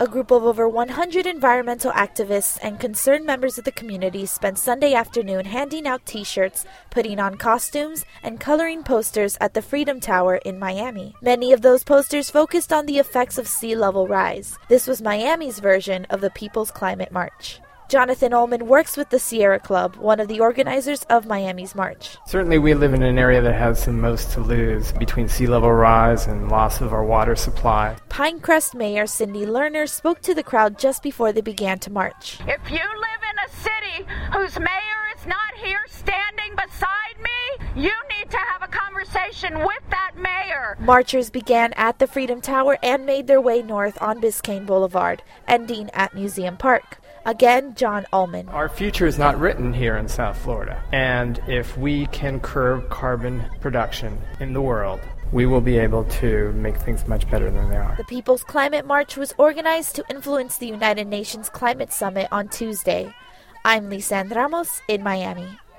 A group of over 100 environmental activists and concerned members of the community spent Sunday afternoon handing out T-shirts, putting on costumes, and coloring posters at the Freedom Tower in Miami. Many of those posters focused on the effects of sea level rise. This was Miami's version of the People's Climate March. Jonathan Ullman works with the Sierra Club, one of the organizers of Miami's march. Certainly we live in an area that has the most to lose between sea level rise and loss of our water supply. Pinecrest Mayor Cindy Lerner spoke to the crowd just before they began to march. If you live in a city whose mayor is not here standing beside me, you need to have a conversation with that mayor. Marchers began at the Freedom Tower and made their way north on Biscayne Boulevard, ending at Museum Park. Again, John Ullman. Our future is not written here in South Florida, and if we can curb carbon production in the world, we will be able to make things much better than they are. The People's Climate March was organized to influence the United Nations Climate Summit on Tuesday. I'm Lisa Ramos in Miami.